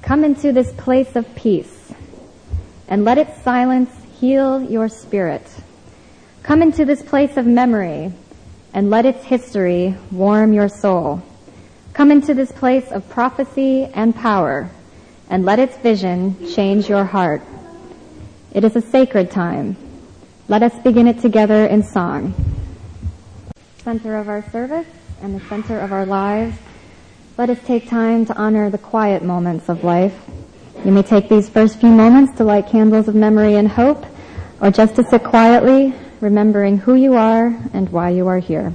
Come into this place of peace, and let its silence heal your spirit. Come into this place of memory, and let its history warm your soul. Come into this place of prophecy and power, and let its vision change your heart. It is a sacred time. Let us begin it together in song. Center of our service and the center of our lives, let us take time to honor the quiet moments of life. You may take these first few moments to light candles of memory and hope, or just to sit quietly, remembering who you are and why you are here.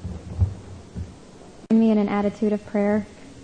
Join me in an attitude of prayer.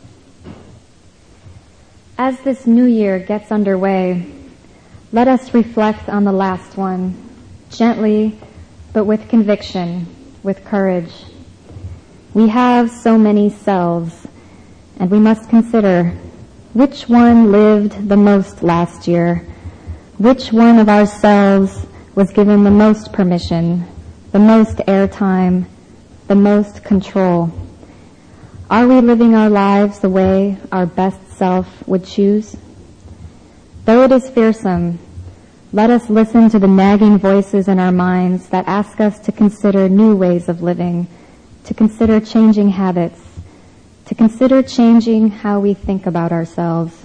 As this new year gets underway, let us reflect on the last one, gently, but with conviction, with courage. We have so many selves, and we must consider which one lived the most last year, which one of ourselves was given the most permission, the most airtime, the most control. Are we living our lives the way our best self would choose? Though it is fearsome, let us listen to the nagging voices in our minds that ask us to consider new ways of living, to consider changing habits, to consider changing how we think about ourselves.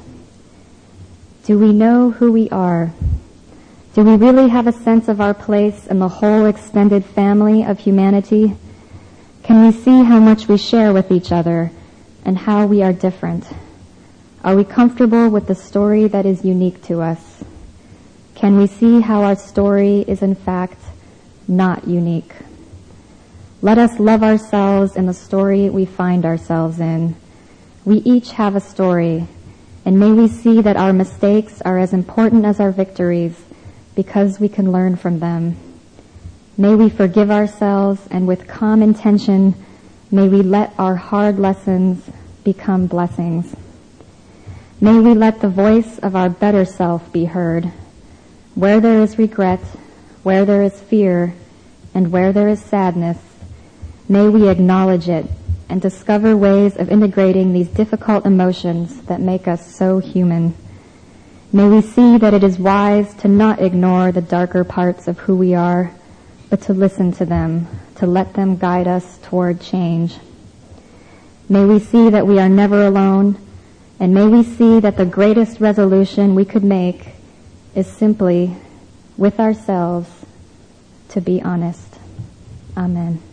Do we know who we are? Do we really have a sense of our place in the whole extended family of humanity? Can we see how much we share with each other and how we are different? Are we comfortable with the story that is unique to us? Can we see how our story is in fact not unique? Let us love ourselves in the story we find ourselves in. We each have a story, and may we see that our mistakes are as important as our victories because we can learn from them. May we forgive ourselves, and with calm intention, may we let our hard lessons become blessings. May we let the voice of our better self be heard. Where there is regret, where there is fear, and where there is sadness, may we acknowledge it and discover ways of integrating these difficult emotions that make us so human. May we see that it is wise to not ignore the darker parts of who we are, but to listen to them, to let them guide us toward change. May we see that we are never alone, and may we see that the greatest resolution we could make is simply, with ourselves, to be honest. Amen.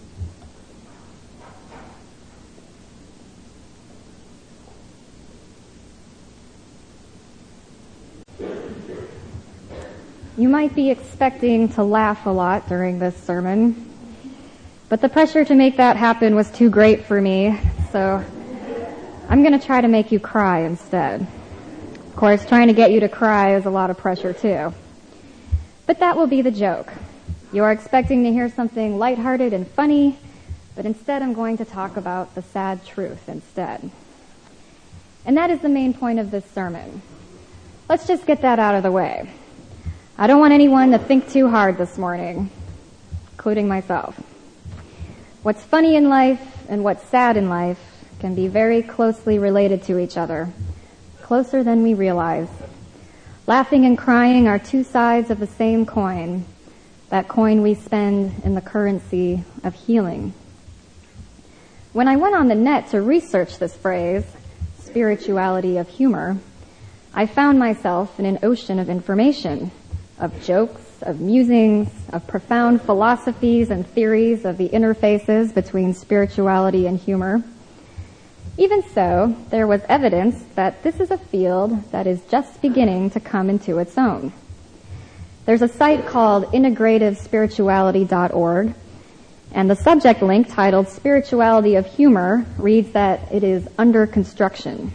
You might be expecting to laugh a lot during this sermon, but the pressure to make that happen was too great for me, so I'm going to try to make you cry instead. Of course, trying to get you to cry is a lot of pressure too. But that will be the joke. You are expecting to hear something lighthearted and funny, but instead I'm going to talk about the sad truth instead. And that is the main point of this sermon. Let's just get that out of the way. I don't want anyone to think too hard this morning, including myself. What's funny in life and what's sad in life can be very closely related to each other, closer than we realize. Laughing and crying are two sides of the same coin, that coin we spend in the currency of healing. When I went on the net to research this phrase, spirituality of humor, I found myself in an ocean of information, of jokes, of musings, of profound philosophies and theories of the interfaces between spirituality and humor. Even so, there was evidence that this is a field that is just beginning to come into its own. There's a site called integrativespirituality.org, and the subject link titled Spirituality of Humor reads that it is under construction.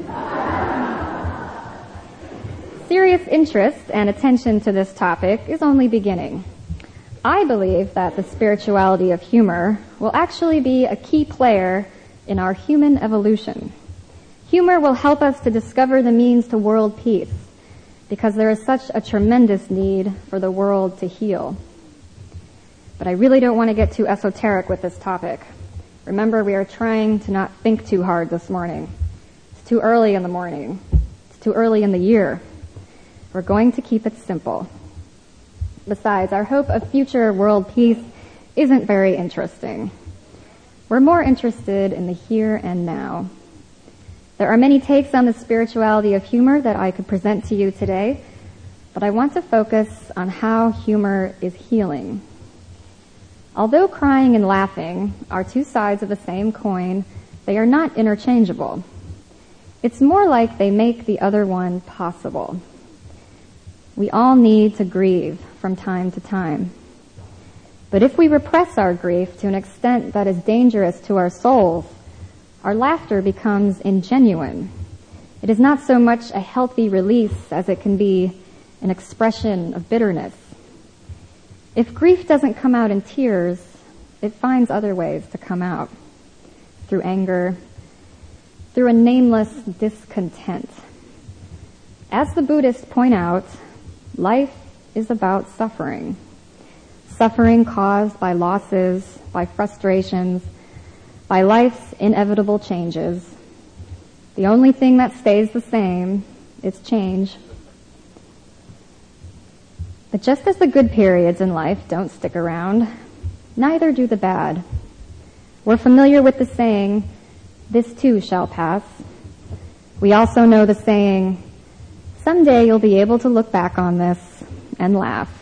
Serious interest and attention to this topic is only beginning. I believe that the spirituality of humor will actually be a key player in our human evolution. Humor will help us to discover the means to world peace, because there is such a tremendous need for the world to heal. But I really don't want to get too esoteric with this topic. Remember, we are trying to not think too hard this morning. It's too early in the morning. too early in the year. We're going to keep it simple. Besides, our hope of future world peace isn't very interesting. We're more interested in the here and now. There are many takes on the spirituality of humor that I could present to you today, but I want to focus on how humor is healing. Although crying and laughing are two sides of the same coin, they are not interchangeable. It's more like they make the other one possible. We all need to grieve from time to time. But if we repress our grief to an extent that is dangerous to our souls, our laughter becomes ingenuine. It is not so much a healthy release as it can be an expression of bitterness. If grief doesn't come out in tears, it finds other ways to come out. Through anger, through a nameless discontent. As the Buddhists point out, life is about suffering. Suffering caused by losses, by frustrations, by life's inevitable changes. The only thing that stays the same is change. But just as the good periods in life don't stick around, neither do the bad. We're familiar with the saying, "This too shall pass." We also know the saying, "Someday you'll be able to look back on this and laugh."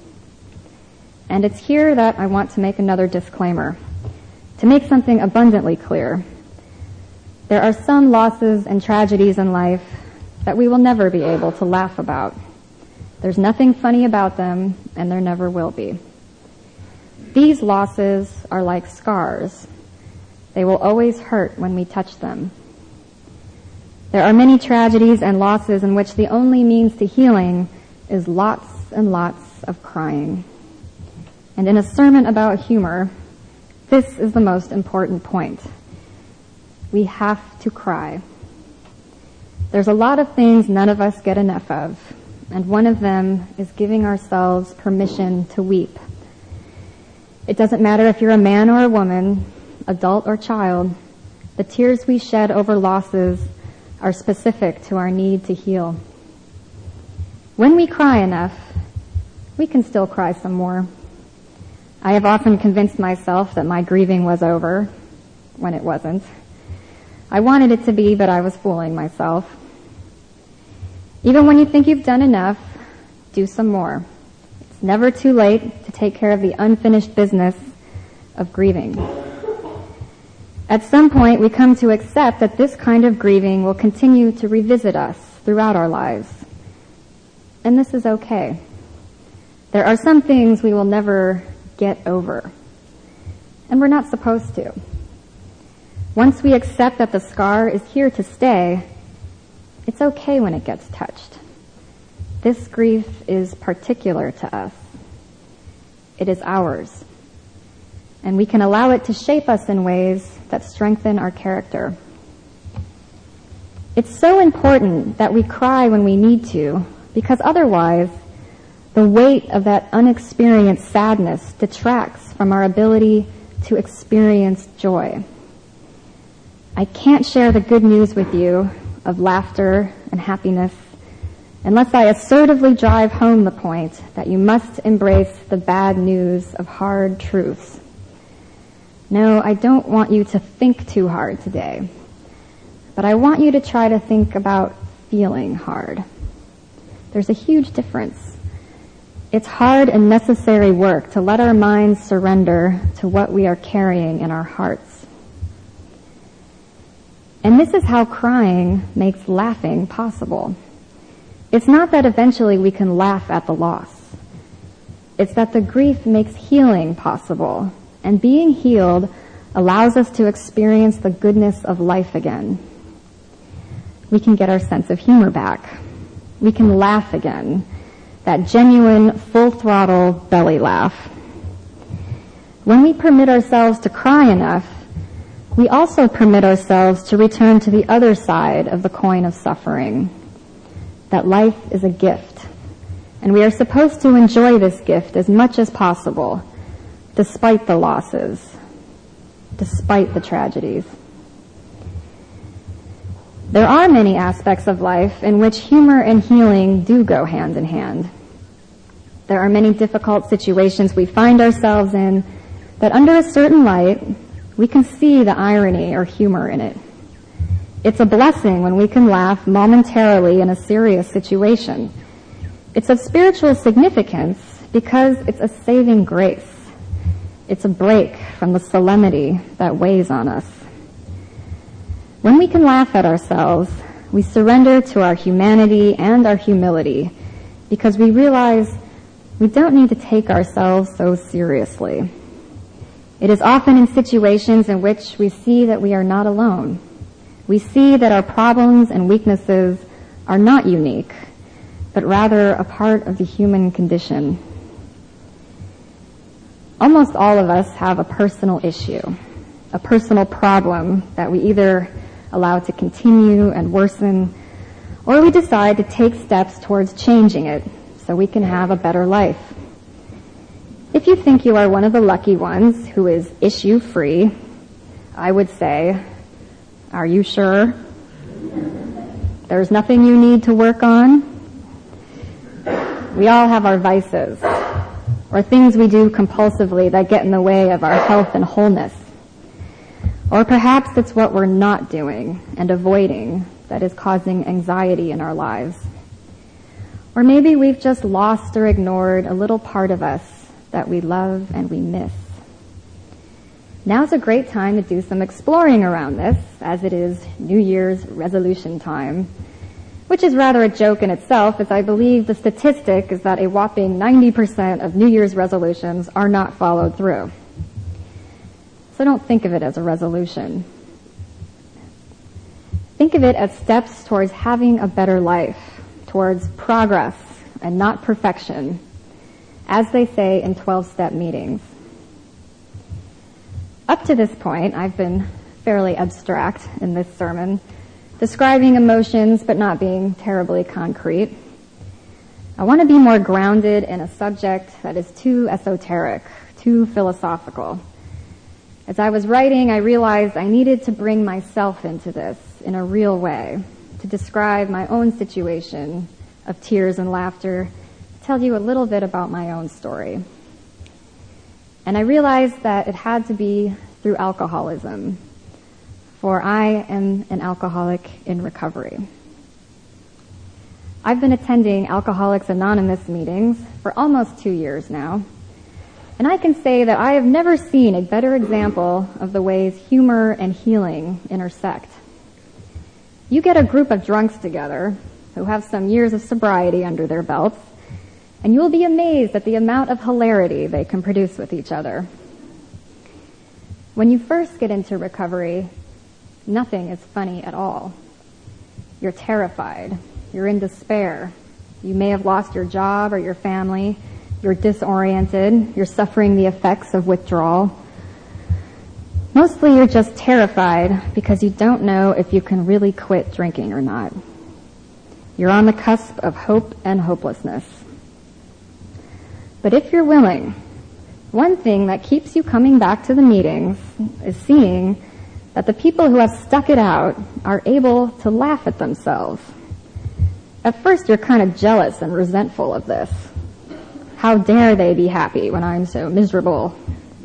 And it's here that I want to make another disclaimer, to make something abundantly clear. There are some losses and tragedies in life that we will never be able to laugh about. There's nothing funny about them, and there never will be. These losses are like scars. They will always hurt when we touch them. There are many tragedies and losses in which the only means to healing is lots and lots of crying. And in a sermon about humor, this is the most important point. We have to cry. There's a lot of things none of us get enough of, and one of them is giving ourselves permission to weep. It doesn't matter if you're a man or a woman, adult or child, the tears we shed over losses are specific to our need to heal. When we cry enough, we can still cry some more. I have often convinced myself that my grieving was over, when it wasn't. I wanted it to be, but I was fooling myself. Even when you think you've done enough, do some more. It's never too late to take care of the unfinished business of grieving. At some point, we come to accept that this kind of grieving will continue to revisit us throughout our lives. And this is okay. There are some things we will never get over, and we're not supposed to. Once we accept that the scar is here to stay, it's okay when it gets touched. This grief is particular to us. It is ours, and we can allow it to shape us in ways that strengthen our character. It's so important that we cry when we need to, because otherwise, the weight of that unexperienced sadness detracts from our ability to experience joy. I can't share the good news with you of laughter and happiness unless I assertively drive home the point that you must embrace the bad news of hard truths. No, I don't want you to think too hard today, but I want you to try to think about feeling hard. There's a huge difference. It's hard and necessary work to let our minds surrender to what we are carrying in our hearts. And this is how crying makes laughing possible. It's not that eventually we can laugh at the loss. It's that the grief makes healing possible, and being healed allows us to experience the goodness of life again. We can get our sense of humor back. We can laugh again. That genuine, full-throttle belly laugh. When we permit ourselves to cry enough, we also permit ourselves to return to the other side of the coin of suffering, that life is a gift, and we are supposed to enjoy this gift as much as possible, despite the losses, despite the tragedies. There are many aspects of life in which humor and healing do go hand in hand. There are many difficult situations we find ourselves in that under a certain light, we can see the irony or humor in it. It's a blessing when we can laugh momentarily in a serious situation. It's of spiritual significance because it's a saving grace. It's a break from the solemnity that weighs on us. When we can laugh at ourselves, we surrender to our humanity and our humility because we realize we don't need to take ourselves so seriously. It is often in situations in which we see that we are not alone. We see that our problems and weaknesses are not unique, but rather a part of the human condition. Almost all of us have a personal issue, a personal problem that we either allow to continue and worsen, or we decide to take steps towards changing it so we can have a better life. If you think you are one of the lucky ones who is issue-free, I would say, are you sure? There's nothing you need to work on? We all have our vices, or things we do compulsively that get in the way of our health and wholeness. Or perhaps it's what we're not doing and avoiding that is causing anxiety in our lives. Or maybe we've just lost or ignored a little part of us that we love and we miss. Now's a great time to do some exploring around this, as it is New Year's resolution time, which is rather a joke in itself, as I believe the statistic is that a whopping 90% of New Year's resolutions are not followed through. So don't think of it as a resolution. Think of it as steps towards having a better life, towards progress and not perfection, as they say in 12-step meetings. Up to this point, I've been fairly abstract in this sermon, describing emotions but not being terribly concrete. I want to be more grounded in a subject that is too esoteric, too philosophical. As I was writing, I realized I needed to bring myself into this in a real way, to describe my own situation of tears and laughter, tell you a little bit about my own story. And I realized that it had to be through alcoholism, for I am an alcoholic in recovery. I've been attending Alcoholics Anonymous meetings for almost 2 years now, and I can say that I have never seen a better example of the ways humor and healing intersect. You get a group of drunks together who have some years of sobriety under their belts, and you'll be amazed at the amount of hilarity they can produce with each other. When you first get into recovery, nothing is funny at all. You're terrified. You're in despair. You may have lost your job or your family. You're disoriented. You're suffering the effects of withdrawal. Mostly you're just terrified because you don't know if you can really quit drinking or not. You're on the cusp of hope and hopelessness. But if you're willing, one thing that keeps you coming back to the meetings is seeing that the people who have stuck it out are able to laugh at themselves. At first you're kind of jealous and resentful of this. How dare they be happy when I'm so miserable?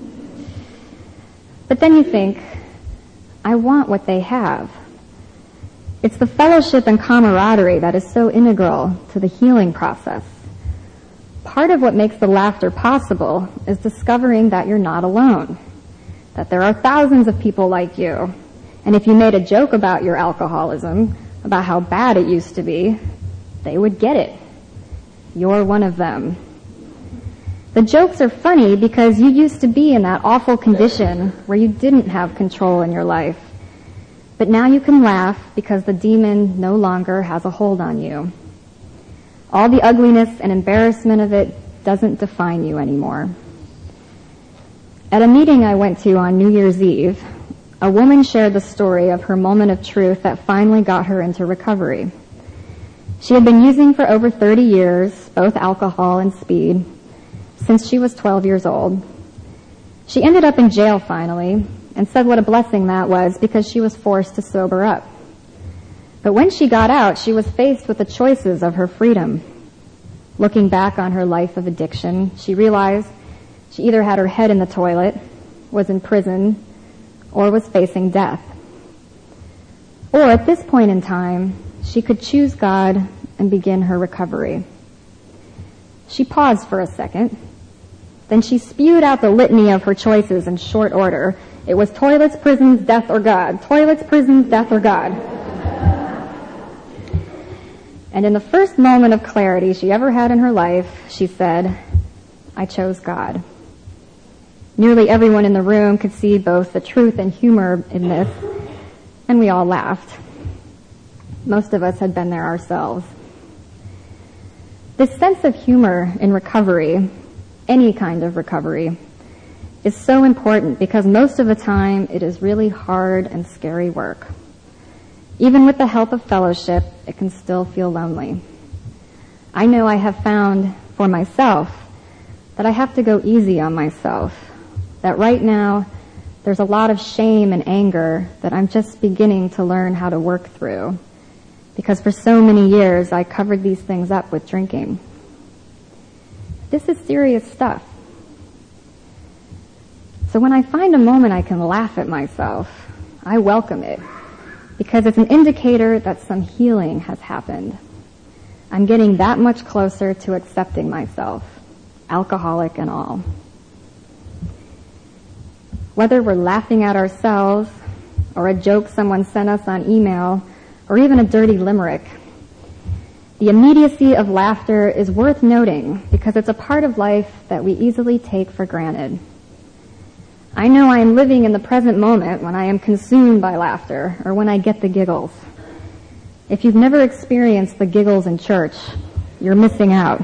But then you think, I want what they have. It's the fellowship and camaraderie that is so integral to the healing process. Part of what makes the laughter possible is discovering that you're not alone, that there are thousands of people like you, and if you made a joke about your alcoholism, about how bad it used to be, they would get it. You're one of them. The jokes are funny because you used to be in that awful condition where you didn't have control in your life, but now you can laugh because the demon no longer has a hold on you. All the ugliness and embarrassment of it doesn't define you anymore. At a meeting I went to on New Year's Eve, a woman shared the story of her moment of truth that finally got her into recovery. She had been using for over 30 years, both alcohol and speed, since she was 12 years old. She ended up in jail finally and said what a blessing that was because she was forced to sober up. But when she got out, she was faced with the choices of her freedom. Looking back on her life of addiction, she realized she either had her head in the toilet, was in prison, or was facing death. Or at this point in time, she could choose God and begin her recovery. She paused for a second. Then she spewed out the litany of her choices in short order. It was toilets, prisons, death, or God. Toilets, prisons, death, or God. And in the first moment of clarity she ever had in her life, she said, I chose God. Nearly everyone in the room could see both the truth and humor in this, and we all laughed. Most of us had been there ourselves. This sense of humor in recovery, any kind of recovery, is so important because most of the time it is really hard and scary work. Even with the help of fellowship, it can still feel lonely. I know I have found for myself that I have to go easy on myself, that right now there's a lot of shame and anger that I'm just beginning to learn how to work through, because for so many years I covered these things up with drinking. This is serious stuff. So when I find a moment I can laugh at myself, I welcome it, because it's an indicator that some healing has happened. I'm getting that much closer to accepting myself, alcoholic and all. Whether we're laughing at ourselves, or a joke someone sent us on email, or even a dirty limerick, the immediacy of laughter is worth noting because it's a part of life that we easily take for granted. I know I am living in the present moment when I am consumed by laughter or when I get the giggles. If you've never experienced the giggles in church, you're missing out.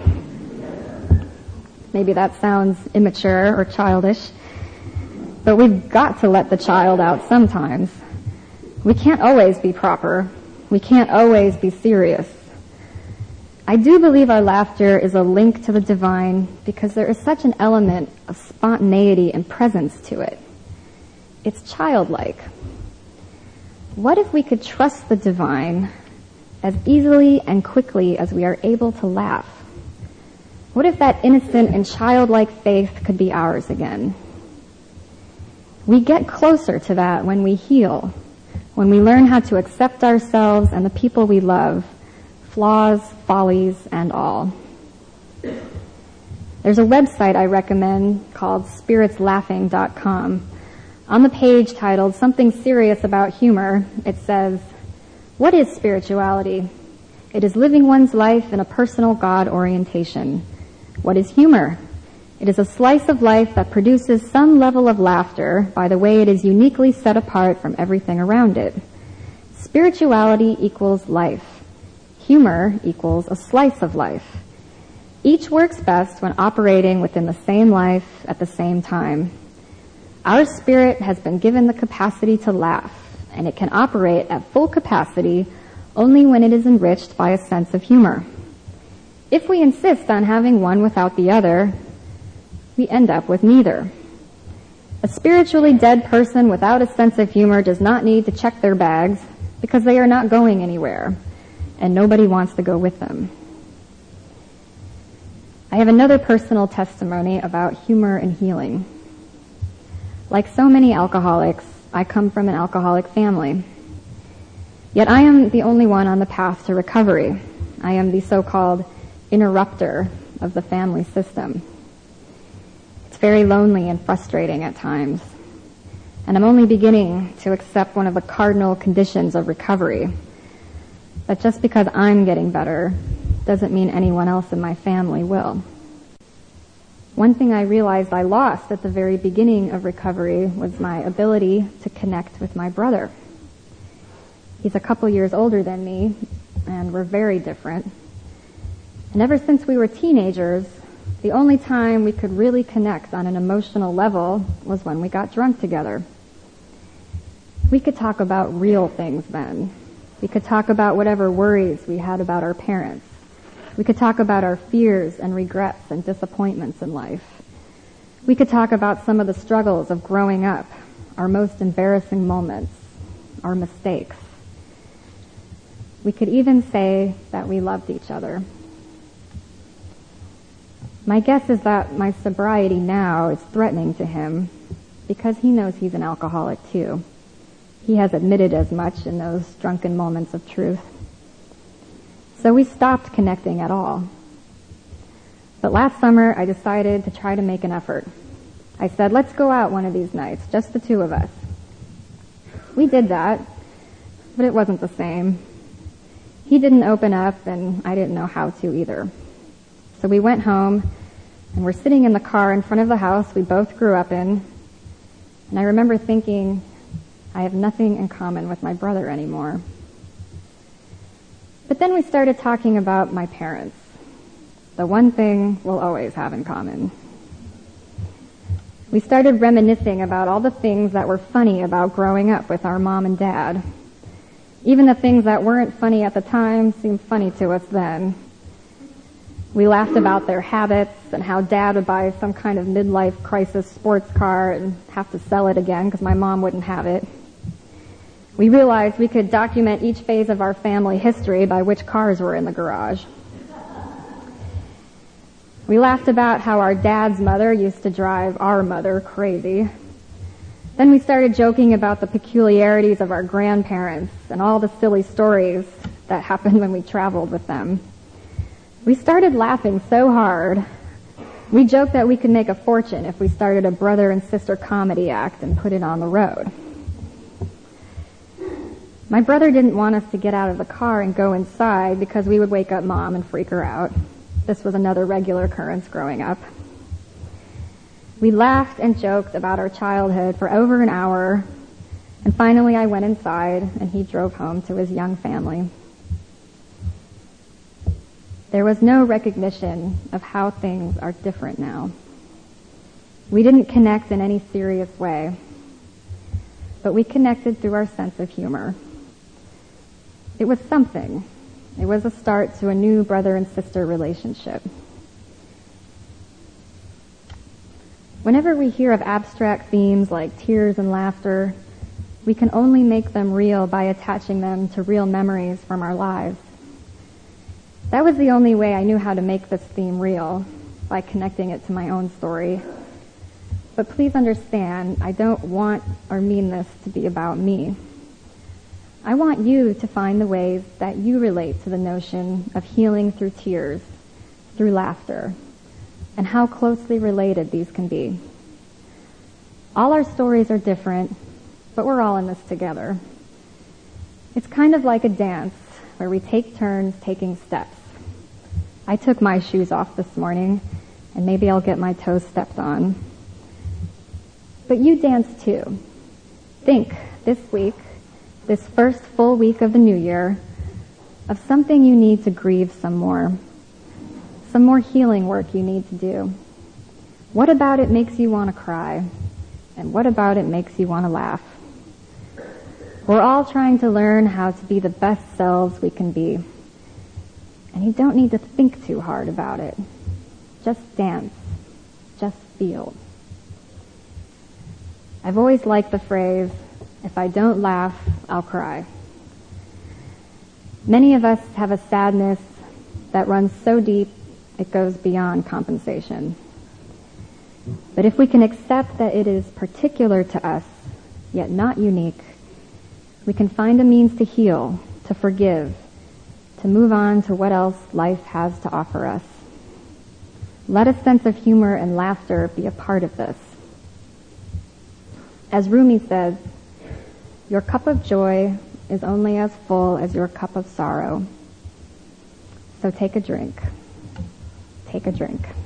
Maybe that sounds immature or childish, but we've got to let the child out sometimes. We can't always be proper. We can't always be serious. I do believe our laughter is a link to the divine because there is such an element of spontaneity and presence to it. It's childlike. What if we could trust the divine as easily and quickly as we are able to laugh? What if that innocent and childlike faith could be ours again? We get closer to that when we heal, when we learn how to accept ourselves and the people we love, flaws, follies, and all. There's a website I recommend called spiritslaughing.com. On the page titled Something Serious About Humor, it says, what is spirituality? It is living one's life in a personal God orientation. What is humor? It is a slice of life that produces some level of laughter by the way it is uniquely set apart from everything around it. Spirituality equals life. Humor equals a slice of life. Each works best when operating within the same life at the same time. Our spirit has been given the capacity to laugh, and it can operate at full capacity only when it is enriched by a sense of humor. If we insist on having one without the other, we end up with neither. A spiritually dead person without a sense of humor does not need to check their bags because they are not going anywhere, and nobody wants to go with them. I have another personal testimony about humor and healing. Like so many alcoholics, I come from an alcoholic family. Yet I am the only one on the path to recovery. I am the so-called interrupter of the family system. It's very lonely and frustrating at times. And I'm only beginning to accept one of the cardinal conditions of recovery, that just because I'm getting better doesn't mean anyone else in my family will. One thing I realized I lost at the very beginning of recovery was my ability to connect with my brother. He's a couple years older than me, and we're very different. And ever since we were teenagers, the only time we could really connect on an emotional level was when we got drunk together. We could talk about real things then. We could talk about whatever worries we had about our parents. We could talk about our fears and regrets and disappointments in life. We could talk about some of the struggles of growing up, our most embarrassing moments, our mistakes. We could even say that we loved each other. My guess is that my sobriety now is threatening to him because he knows he's an alcoholic too. He has admitted as much in those drunken moments of truth. So we stopped connecting at all. But last summer, I decided to try to make an effort. I said, let's go out one of these nights, just the two of us. We did that, but it wasn't the same. He didn't open up, and I didn't know how to either. So we went home, and we're sitting in the car in front of the house we both grew up in, and I remember thinking, I have nothing in common with my brother anymore. But then we started talking about my parents, the one thing we'll always have in common. We started reminiscing about all the things that were funny about growing up with our mom and dad. Even the things that weren't funny at the time seemed funny to us then. We laughed about their habits and how Dad would buy some kind of midlife crisis sports car and have to sell it again because my mom wouldn't have it. We realized we could document each phase of our family history by which cars were in the garage. We laughed about how our dad's mother used to drive our mother crazy. Then we started joking about the peculiarities of our grandparents and all the silly stories that happened when we traveled with them. We started laughing so hard. We joked that we could make a fortune if we started a brother and sister comedy act and put it on the road. My brother didn't want us to get out of the car and go inside because we would wake up Mom and freak her out. This was another regular occurrence growing up. We laughed and joked about our childhood for over an hour, and finally I went inside and he drove home to his young family. There was no recognition of how things are different now. We didn't connect in any serious way, but we connected through our sense of humor. It was something. It was a start to a new brother and sister relationship. Whenever we hear of abstract themes like tears and laughter, we can only make them real by attaching them to real memories from our lives. That was the only way I knew how to make this theme real, by connecting it to my own story. But please understand, I don't want or mean this to be about me. I want you to find the ways that you relate to the notion of healing through tears, through laughter, and how closely related these can be. All our stories are different, but we're all in this together. It's kind of like a dance where we take turns taking steps. I took my shoes off this morning, and maybe I'll get my toes stepped on. But you dance too. Think this week, this first full week of the new year, of something you need to grieve some more healing work you need to do. What about it makes you want to cry? And what about it makes you want to laugh? We're all trying to learn how to be the best selves we can be. And you don't need to think too hard about it. Just dance. Just feel. I've always liked the phrase, if I don't laugh, I'll cry. Many of us have a sadness that runs so deep it goes beyond compensation. But if we can accept that it is particular to us, yet not unique, we can find a means to heal, to forgive, to move on to what else life has to offer us. Let a sense of humor and laughter be a part of this. As Rumi says, your cup of joy is only as full as your cup of sorrow. So take a drink. Take a drink.